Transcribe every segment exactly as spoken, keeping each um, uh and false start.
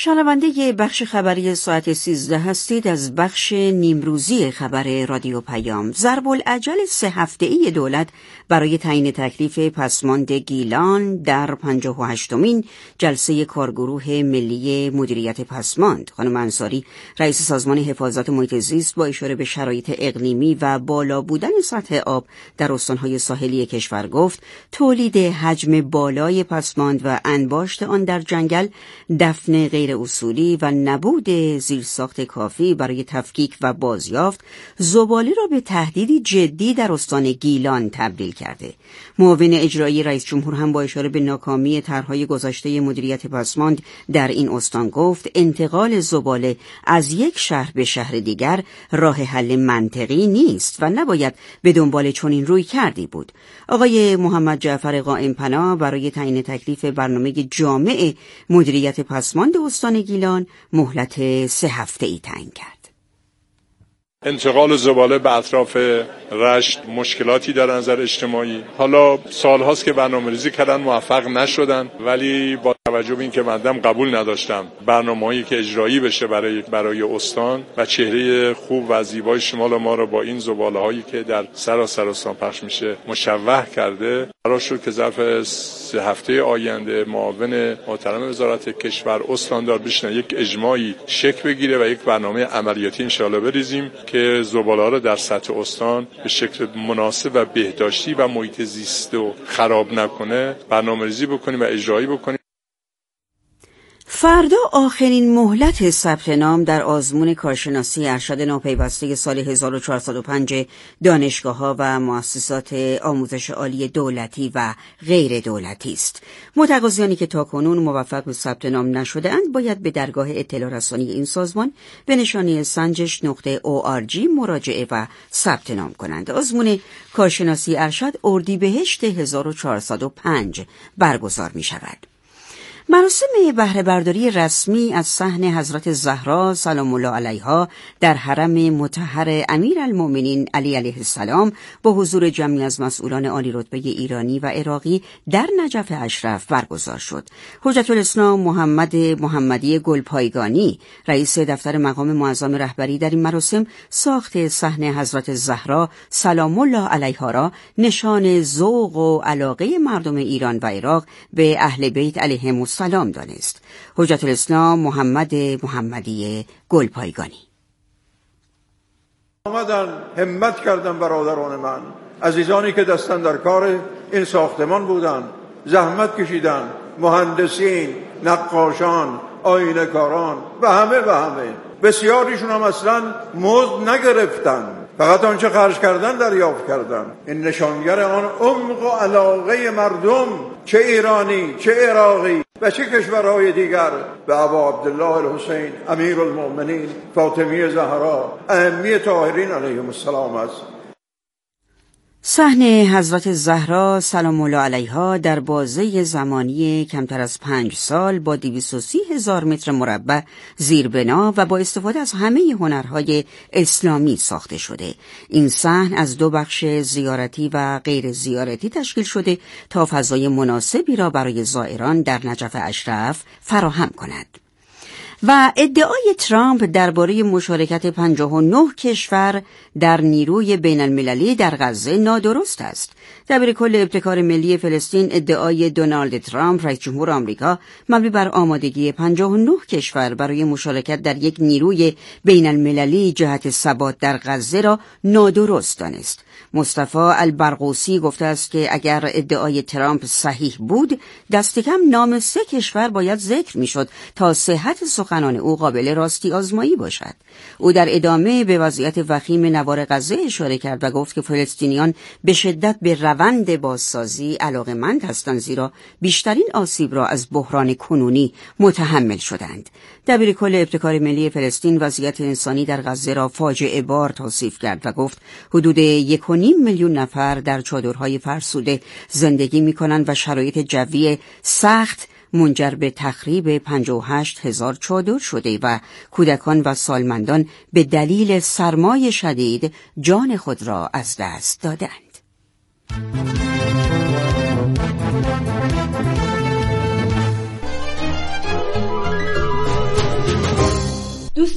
شنونده بخش خبری ساعت سیزده هستید از بخش نیمروزی خبر رادیو پیام. ضرب العجل سه هفته‌ای دولت برای تعیین تکلیف پسماند گیلان در پنجاه و هشتمین جلسه کارگروه ملی مدیریت پسماند. خانم انصاری رئیس سازمان حفاظت محیط زیست با اشاره به شرایط اقلیمی و بالا بودن سطح آب در استان‌های ساحلی کشور گفت تولید حجم بالای پسماند و انباشت آن در جنگل، دفن غیر اصولی و نبود زیرساخت کافی برای تفکیک و بازیافت زباله را به تهدیدی جدی در استان گیلان تبدیل کرده. معاون اجرایی رئیس جمهور هم با اشاره به ناکامی طرح‌های گذشته مدیریت پسماند در این استان گفت انتقال زباله از یک شهر به شهر دیگر راه حل منطقی نیست و نباید به دنبال چنین روی کردی بود. آقای محمد جعفر قائم پناه برای تعیین تکلیف برنامه جامع مدیریت پسماند استان گیلان مهلت سه هفته‌ای تعیین کرد. انتقال زباله به اطراف رشت مشکلاتی در نظر اجتماعی. حالا سالهاست که برنامه‌ریزی کردن موفق نشدن، ولی با توجه به اینکه مندم قبول نداشتم برنامه‌هایی که اجرایی بشه برای برای استان و چهره خوب و زیبای شمال ما رو با این زباله‌هایی که در سراسر استان پخش میشه مشوه کرده، قرار شد که ظرف سه هفته آینده معاون محترم وزارت کشور استاندار بشن یک اجماعی شکل بگیره و یک برنامه عملیاتی انشالله بریزیم که زباله‌ها رو در سطح استان به شکل مناسب و بهداشتی و محیط زیست رو خراب نکنه برنامه‌ریزی بکنیم و اجرایی بکنیم. فردا آخرین مهلت ثبت نام در آزمون کارشناسی ارشد ناپیوسته سال هزار و چهارصد و پنج دانشگاه‌ها و مؤسسات آموزش عالی دولتی و غیر دولتی است. متقاضیانی که تاکنون موفق به ثبت نام نشده‌اند باید به درگاه اطلاع رسانی این سازمان به نشانی سنجش نقطه او آر جی مراجعه و ثبت نام کنند. آزمون کارشناسی ارشد اردیبهشت هزار و چهارصد و پنج برگزار می‌شود. مراسم بهره برداری رسمی از صحن حضرت زهرا سلام الله علیها در حرم مطهر امیرالمؤمنین علی علیه السلام با حضور جمعی از مسئولان عالی رتبه ایرانی و عراقی در نجف اشرف برگزار شد. حجت الاسلام محمد محمدی گلپایگانی رئیس دفتر مقام معظم رهبری در این مراسم ساخت صحن حضرت زهرا سلام الله علیها را نشان ذوق و علاقه مردم ایران و عراق به اهل بیت علیهم سلام دانست. حجت الاسلام محمد محمدی گلپایگانی آمدن همت کردن برادران من، عزیزانی که دستن در کار این ساختمان بودن، زحمت کشیدن، مهندسین، نقاشان، آینه کاران و همه و همه. بسیاریشون هم اصلا مزد نگرفتن، فقط آنچه خرج کردن دریافت کردن. این نشانگر آن عمق و علاقه مردم، چه ایرانی چه عراقی و چه کشورهای دیگر، به ابا عبدالله الحسین امیرالمؤمنین فاطمیه زهرا ائمه طاهرین علیهم السلام است. صحن حضرت زهرا سلام الله علیها در بازه زمانی کمتر از پنج سال با دویست و سی هزار متر مربع زیربنا و با استفاده از همه هنرهای اسلامی ساخته شده. این صحن از دو بخش زیارتی و غیر زیارتی تشکیل شده تا فضای مناسبی را برای زائران در نجف اشرف فراهم کند. و ادعای ترامپ درباره مشارکت پنجاه و نه کشور در نیروی بین المللی در غزه نادرست است. دبیر کل ابتکار ملی فلسطین ادعای دونالد ترامپ رئیس جمهور آمریکا مبنی بر آمادگی پنجاه و نه کشور برای مشارکت در یک نیروی بین المللی جهت ثبات در غزه را نادرست دانست. مصطفی البرغوثی گفته است که اگر ادعای ترامپ صحیح بود، دست کم نام سه کشور باید ذکر میشد تا صحت سخنان او قابل راستی آزمایی باشد. او در ادامه به وضعیت وخیم نوار غزه اشاره کرد و گفت که فلسطینیان به شدت به روند بازسازی علاقه‌مند هستند، زیرا بیشترین آسیب را از بحران کنونی متحمل شدند. دبیر کل ابتکار ملی فلسطین وضعیت انسانی در غزه را فاجعه بار توصیف کرد و گفت حدود یک و نیم میلیون نفر در چادرهای فرسوده زندگی می‌کنند و شرایط جوی سخت منجر به تخریب پنجاه و هشت هزار چادر شده و کودکان و سالمندان به دلیل سرمای شدید جان خود را از دست دادند.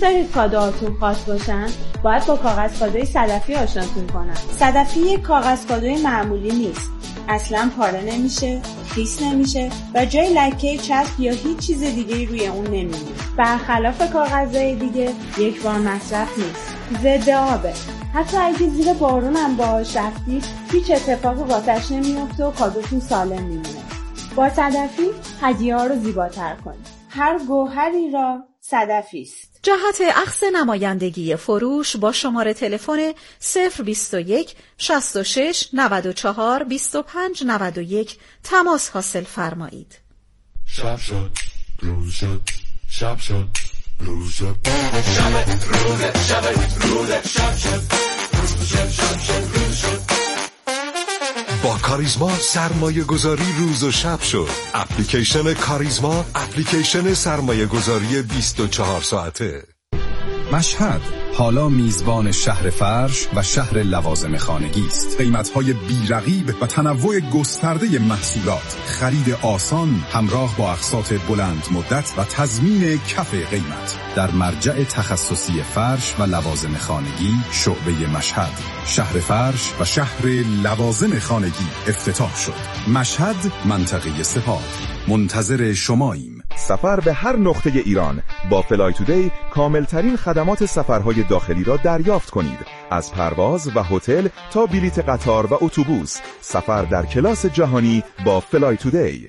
دارید کادوهاتون خاص باشن، باید با کاغذ کادوی صدفی آشناتون کنن. صدفی یک کاغذ کادوی معمولی نیست. اصلا پاره نمیشه، خیس نمیشه و جای لکه، چسب یا هیچ چیز دیگه روی اون نمیمونه. برخلاف کاغذهای دیگه یک بار مصرف نیست. ضد آبه. حتی اگه زیر بارون هم باهاش رفتید هیچ اتفاقی واسش نمیفته و کادوتون سالم میمونه. با صدفی هدیه ها رو زیباتر کنید. هر گوهری را صدفی است. جهت اخذ نمایندگی فروش با شماره تلفن صفر بیست و یک شصت و شش نود و چهار بیست و پنج نود و یک تماس حاصل فرمایید. شب شد، روز شد، شب شد، روز شد، شب روز، شب روز، شب شد، روز شد، شب شد، روز شد. با کاریزما سرمایه گذاری روز و شب شد. اپلیکیشن کاریزما، اپلیکیشن سرمایه گذاری بیست و چهار ساعته. مشهد حالا میزبان شهر فرش و شهر لوازم خانگی است. قیمت‌های بی‌رقیب و تنوع گسترده محصولات، خرید آسان همراه با اقساط بلند مدت و تضمین کف قیمت در مرجع تخصصی فرش و لوازم خانگی شعبه مشهد. شهر فرش و شهر لوازم خانگی افتتاح شد. مشهد، منطقه سپاه. منتظر شماییم. سفر به هر نقطه ایران با فلای تودی کاملترین خدمات سفرهای داخلی را دریافت کنید. از پرواز و هتل تا بلیط قطار و اتوبوس، سفر در کلاس جهانی با فلای تودی.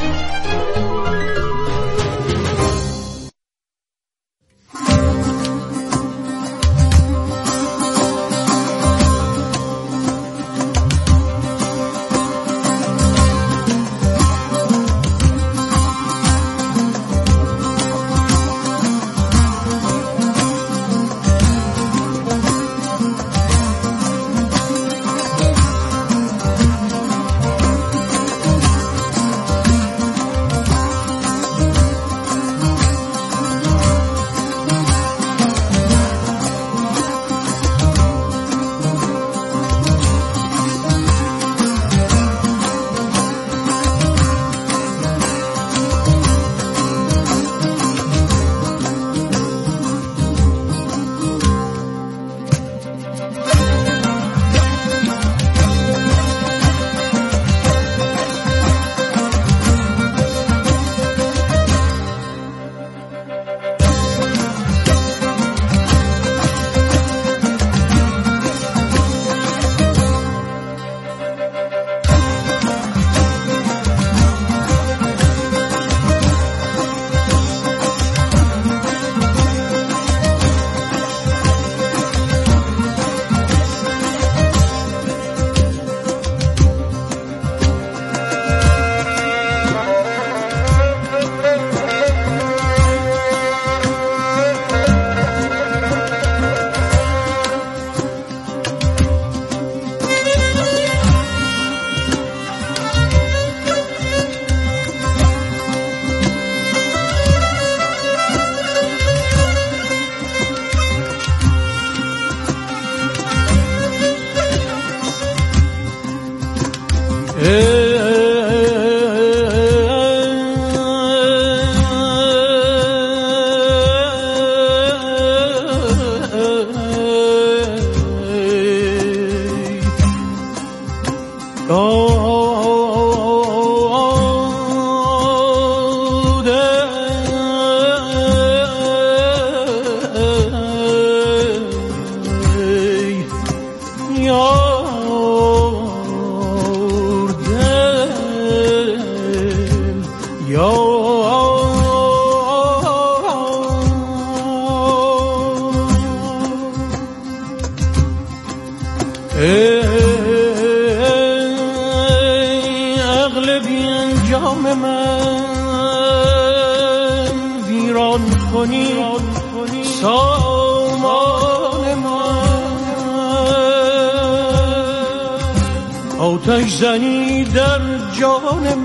آتش زنی در جان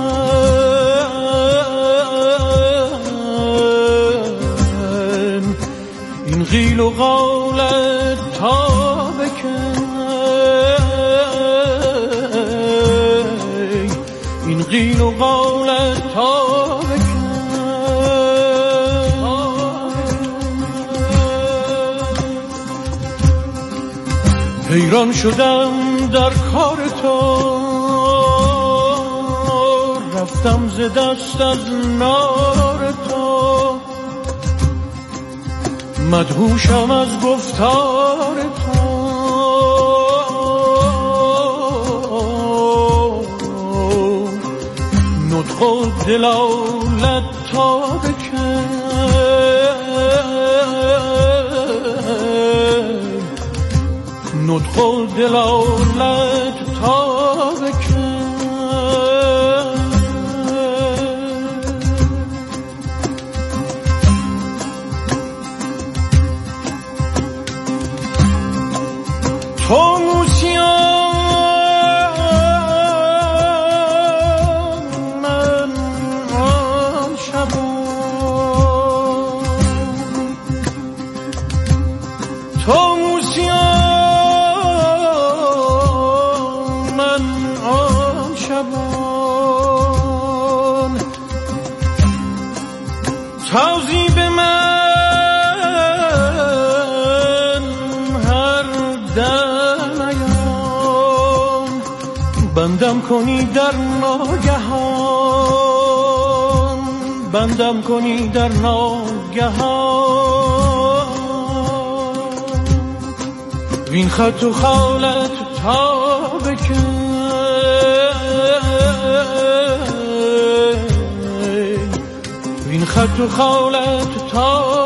من، این قیل و قالت تا بکن، این قیل و قالت تا بکن. حیران شدم در کار تو، رفتم ز دست از نار تو، مدهوشم از گفتار تو. نطق و دلالت تا بکن، نطق و دلالت تا بکن. تو موسیان من آن شبان، تو موسیان من آن شبان، تازی به من بندم کنی در ناگهان، بندم کنی در ناگهان. وین خط و خالت تا بکن، وین خط و خالت تا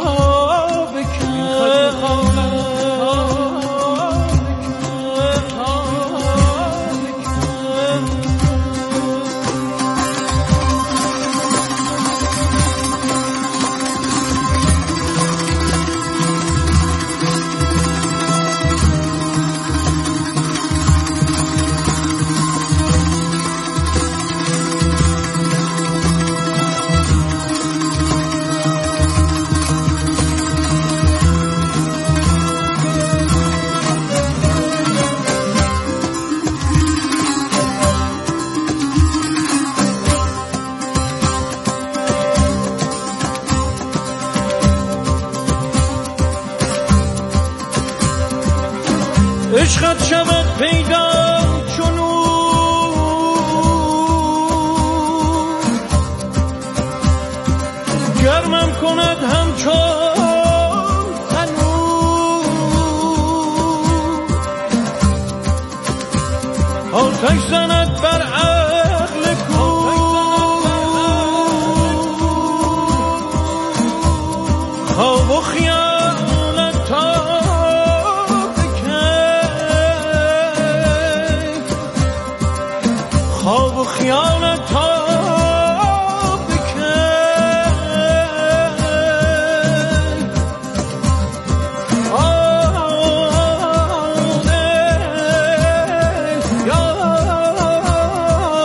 عشقت شود پیدا چونو، گرمم کند همچون تنور، آتش زند بر عقل کور، خواب و خیالت تا خواب و خیالت تا بکن. آه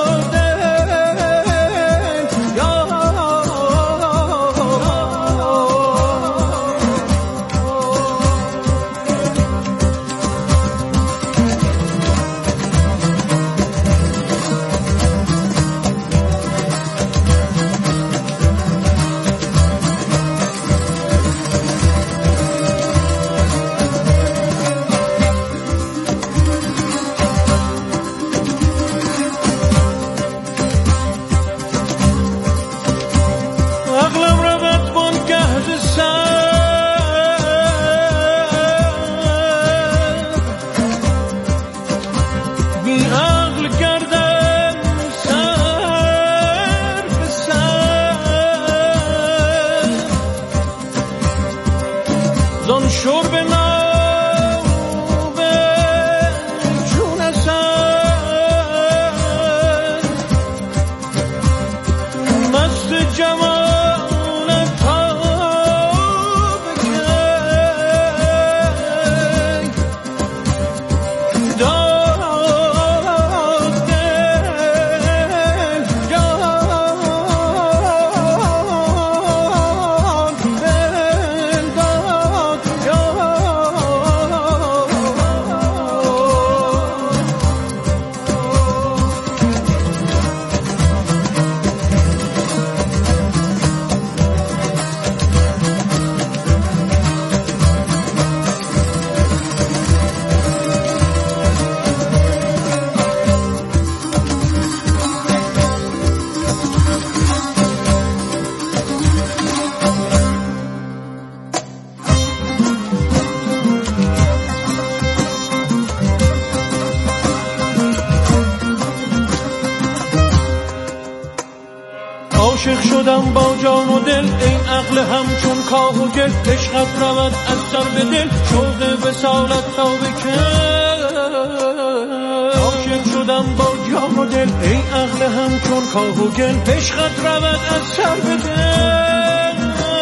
عاشق شدم با جان و دل، ای عقل همچون کاه و گل، عشقت رود از سر به دل، شوق وصالت تا بکن. عاشق شدم با جان و دل، ای عقل همچون کاه و گل، عشقت رود از سر به دل،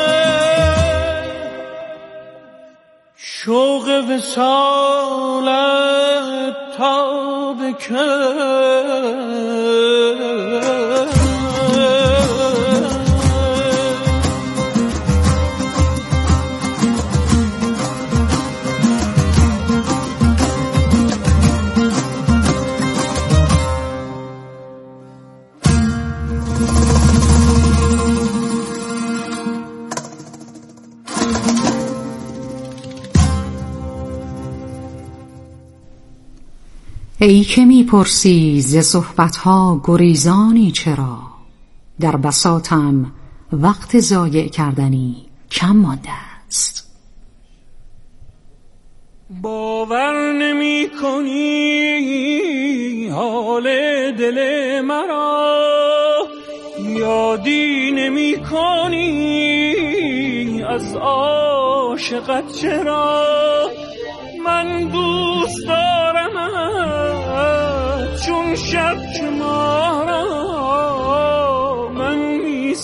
شوق وصالت تا بکن. ای که می پرسی ز صحبتها گریزانی چرا، در بساطم وقت ضایع کردنی کم مانده است. باور نمی کنی حال دل مرا، یادی نمی کنی از عاشقت چرا. من دوست دارم چون شب که ماه را، من می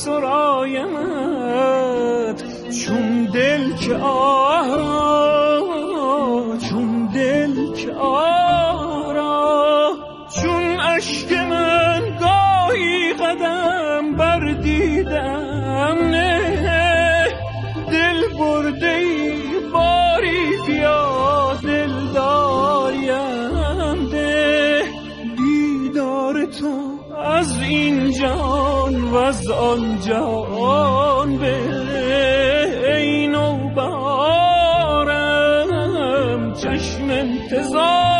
سرایمت چون دل که آه را، چون دل که آه را. چون اشک من گاهی قدم بر دیدم نه، دل برده ای باری بیا دل داریم ده. دیدار تو از این جان و از آن جان به، ای نوبهارم چشم انتظار.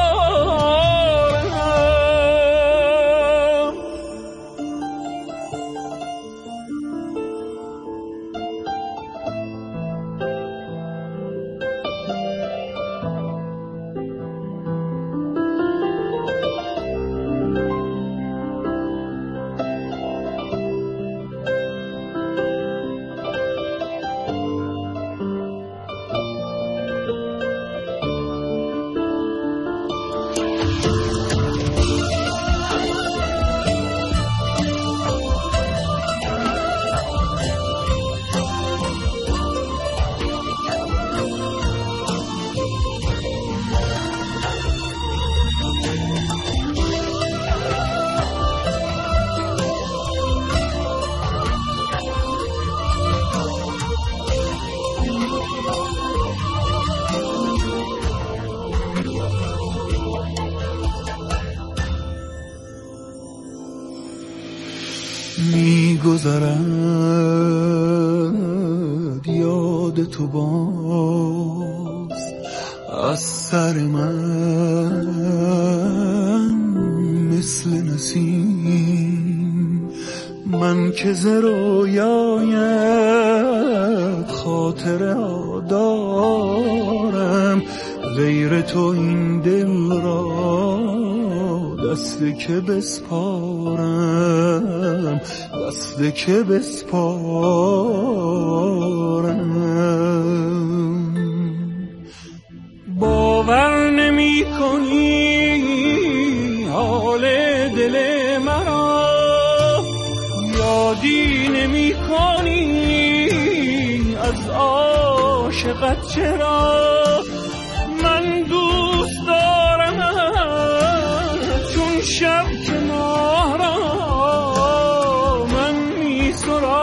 می‌گذرد یاد تو باز از سر من مثل نسیم. من که ز رویایت خاطره ها دارم، غیر تو این دل را دست که بسپارم، دست که بسپارم. باور نمی کنی حال دل مرا، یادی نمی کنی از عاشقت چرا. من دوست دارم چون شب که ماه را، من می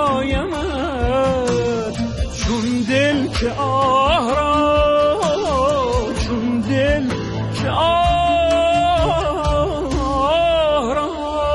سرایمت چون دل که آه را، چون دل که آه را.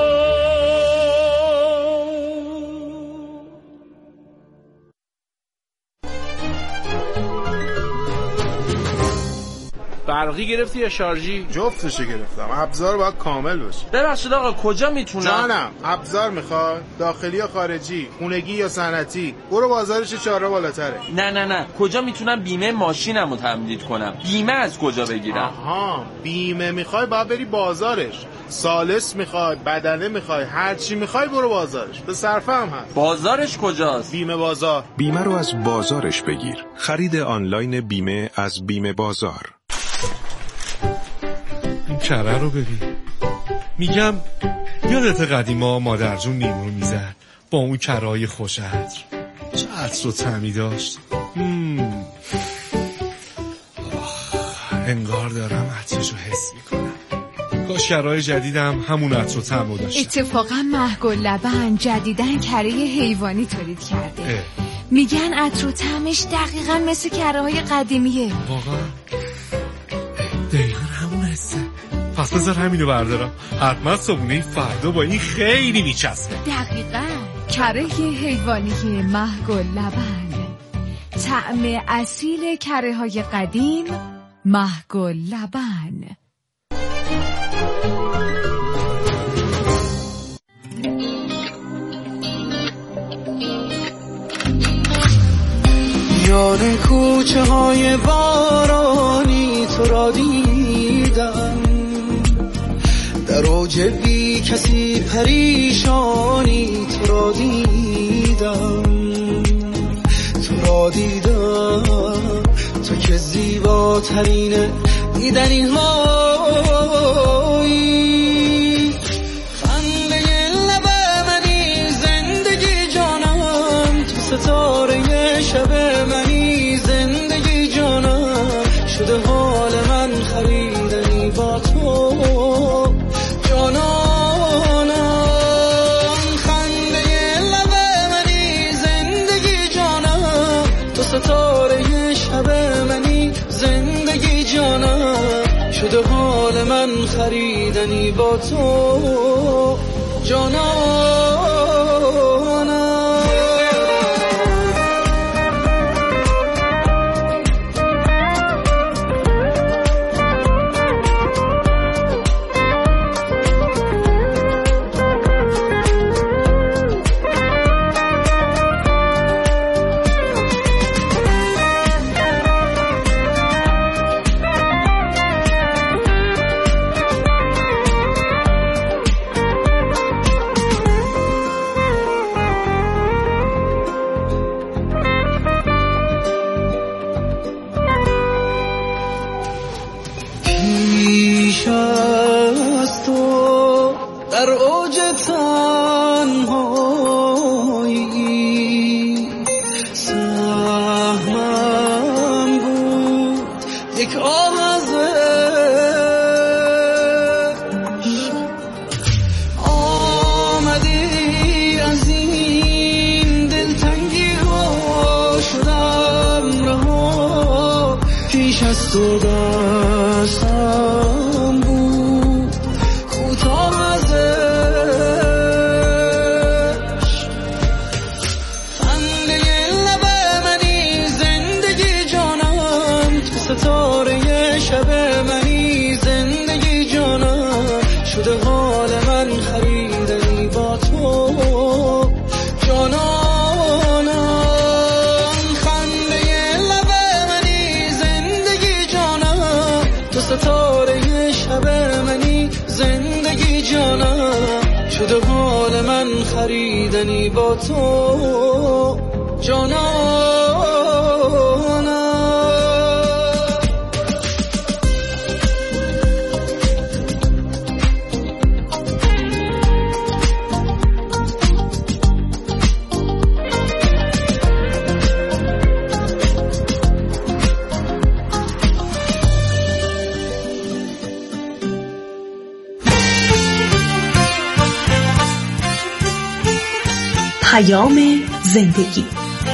برقی گرفتی یا شارژی؟ جفتشو گرفتم. ابزار باید کامل باشه. ببخشید آقا کجا میتونم؟ جانم ابزار میخوای؟ داخلی یا خارجی؟ خونگی یا صنعتی؟ برو بازارش چهار بالاتره. نه نه نه کجا میتونم بیمه ماشینمو تمدید کنم؟ بیمه از کجا بگیرم؟ آها بیمه میخوای باید بری بازارش. سالس میخوای، بدنه میخوای، هر چی میخوای برو بازارش. به صرفه هم هست. بازارش کجاست؟ بیمه بازار. بیمه رو از بازارش بگیر. خرید آنلاین بیمه از بیمه بازار. این کره رو ببین. میگم یادت قدیما مادر جون نیمو میزد با اون کرای خوش عطر، چه عطر و طعمی داشت. مم. انگار دارم عطرشو حس میکنم. کاش کرای جدیدم همون عطر و طعمو داشت. اتفاقا مهگل لبن جدیدن کره حیوانی تولید کرده. اه. میگن عطر و طعمش دقیقاً مثل کره های قدیمیه. واقعا دقیقاً همون حسه. پس بذار همینو بردارم، حتما صبونه فردا با این خیلی میچسبه. دقیقاً کره حیوانی مهگل لبن، طعم اصیل کره های قدیم مهگل لبن. میان کوچه های بارانی تو را دیدم، در اوج بی کسی پریشانی تو را دیدم، تو را دیدم، تو که زیباترین دیدنی هایی، خنده لب منی زندگی جانم، تو ستاره شب منی زندگی جانم، شده حال من خریدنی با تو جانانم، خنده لب منی زندگی جانم، تو ستاره شب منی زندگی جانم، شده حال من خریدنی با تو جانانم. تو دستم بود کوتاه ازش، خنده لب منی زندگی جانم، تو ستاره شب منی زندگی جانم، شده حال من خریدنی با تو جانم. ستاره شب منی زندگی جانم، شده حال من خریدنی با تو جانانم. پیام زندگی.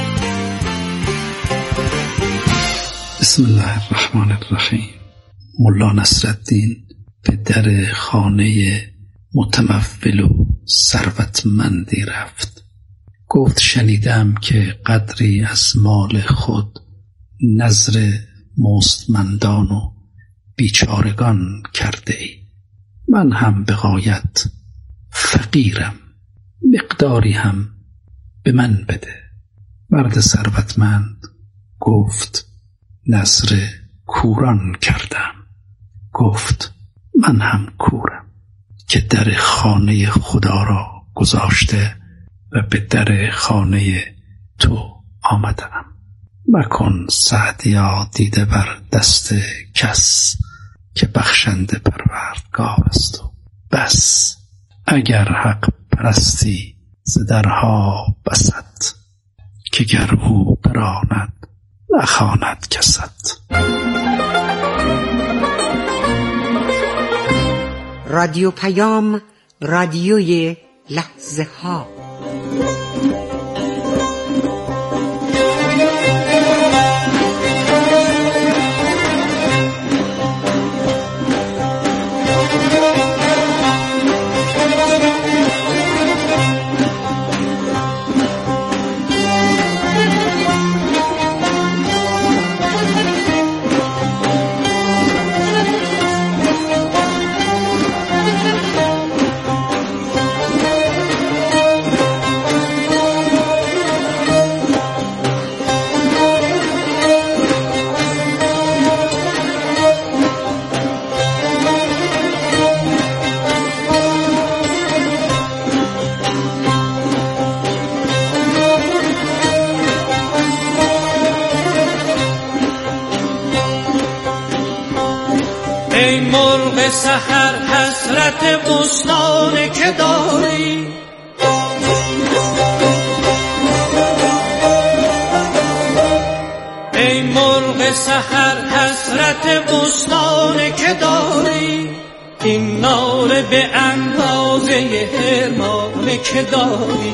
بسم الله الرحمن الرحیم. ملا نصرالدین به در خانه متمول و ثروتمندی رفت. گفت شنیدم که قدری از مال خود نذر مستمندان و بیچارگان کرده ای. من هم به غایت فقیرم، مقداری هم به من بده. مرد ثروتمند گفت نذر کوران کردم. گفت من هم کورم، که در خانه خدا را گذاشته و به در خانه تو آمدم. مکن سعدیا دیده بر دست کس، که بخشنده پروردگار است و بس. اگر حق پرستی ز درها بست، که گر او براند نخواند کست. رادیو پیام، رادیوی لحظه ها. ای مرغ سحر حسرت بستان که داری، ای مرغ سحر حسرت بستان که داری، این ناله به اندازه حرمان که داری.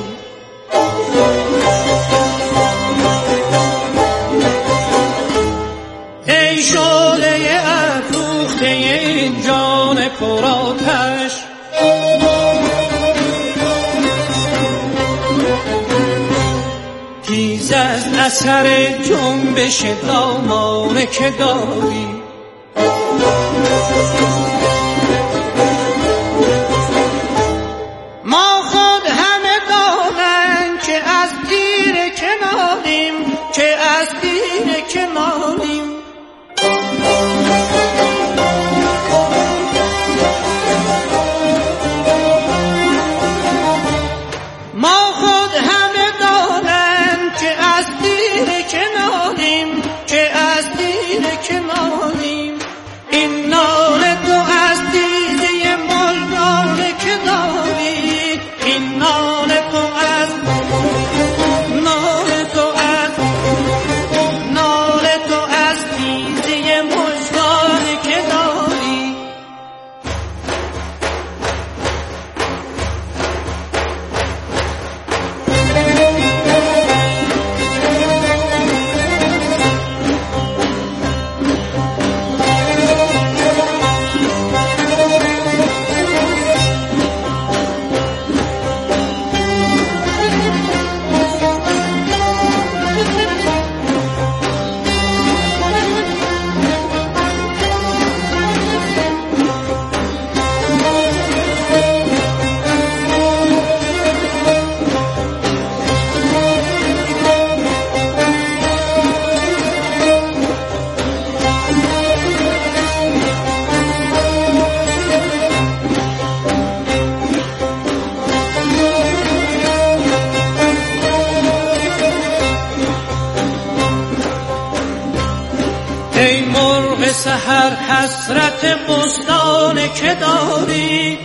ای شعله افروخته این جان پرآتش، تیز از اثر جنبش دامان که داری. ما خود همه دانند که از تیر کناریم، که از تیر کناریم. ما خود همه دانند که از تیر کناریم، که از تیر کناریم. این ناله تو از دیده مژگان که داری، این ناله تو از ناله تو از ناله تو از دیده مژگان که داری. ای مرغ سحر حسرت بستان که داری،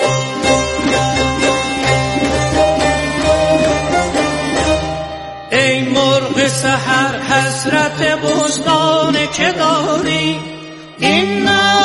ای مرغ سحر حسرت بستان که داری. این